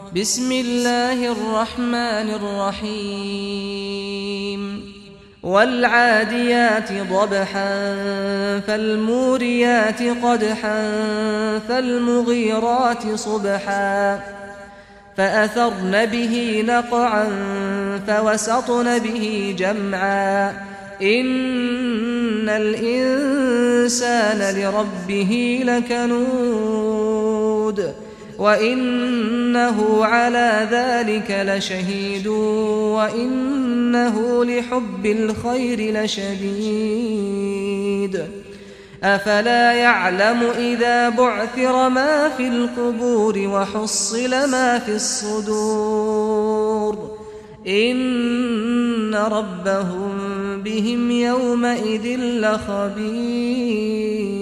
بسم الله الرحمن الرحيم والعاديات ضبحا فالموريات قدحا فالمغيرات صبحا فأثرن به نقعا فوسطن به جمعا إن الإنسان لربه لكنود وإنه على ذلك لشهيد وإنه لحب الخير لشديد أفلا يعلم إذا بعثر ما في القبور وحصل ما في الصدور إن ربهم بهم يومئذ لخبير.